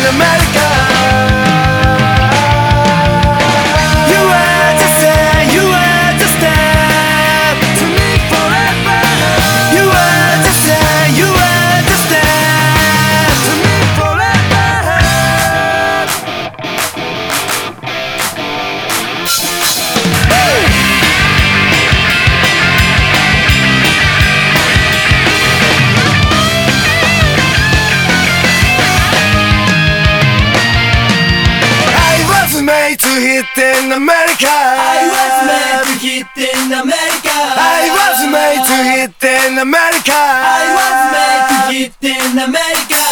America. You were just there, you were just there to me forever. You were just there, you were just there to me forever. Made to hit in America. I was made to hit in America. I was made to hit in America. I was made to hit in America.